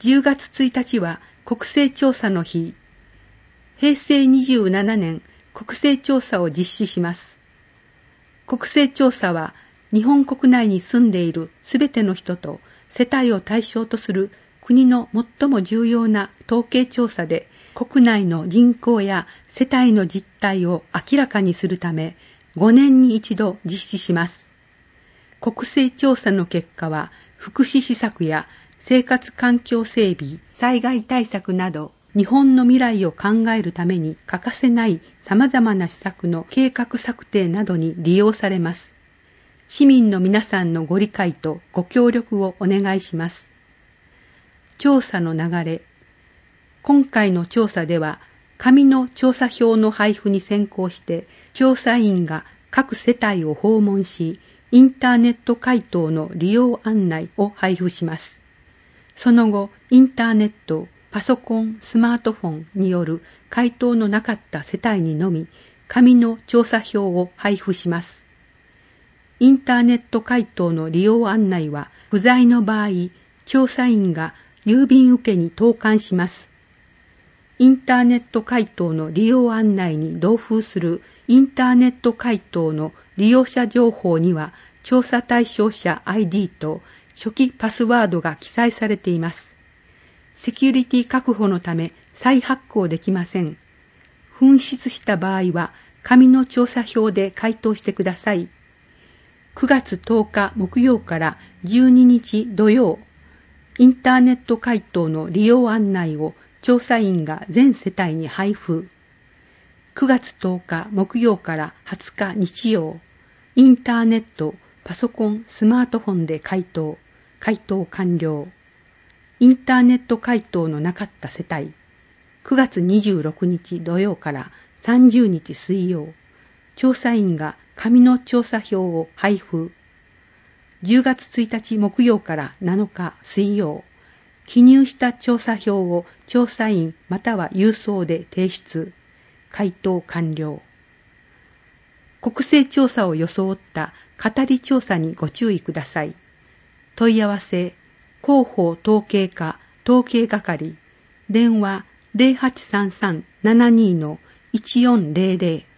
10月1日は国勢調査の日。平成27年、国勢調査を実施します。国勢調査は、日本国内に住んでいるすべての人と世帯を対象とする国の最も重要な統計調査で、国内の人口や世帯の実態を明らかにするため、5年に一度実施します。国勢調査の結果は、福祉施策や生活環境整備、災害対策など、日本の未来を考えるために欠かせない様々な施策の計画策定などに利用されます。市民の皆さんのご理解とご協力をお願いします。調査の流れ。今回の調査では、紙の調査票の配布に先行して、調査員が各世帯を訪問し、インターネット回答の利用案内を配布します。その後、インターネット、パソコン、スマートフォンによる回答のなかった世帯にのみ、紙の調査票を配布します。インターネット回答の利用案内は、不在の場合、調査員が郵便受けに投函します。インターネット回答の利用案内に同封するインターネット回答の利用者情報には、調査対象者 ID と初期パスワードが記載されています。セキュリティ確保のため再発行できません。紛失した場合は、紙の調査票で回答してください。9月10日木曜から12日土曜、インターネット回答の利用案内を調査員が全世帯に配布。9月10日木曜から20日日曜、インターネット、パソコン、スマートフォンで回答完了。インターネット回答のなかった世帯、9月26日土曜から30日水曜、調査員が紙の調査票を配布。10月1日木曜から7日水曜、記入した調査票を調査員または郵送で提出。回答完了。国勢調査を装った語り調査にご注意ください。問い合わせ、広報統計課統計係、電話 0833-72-1400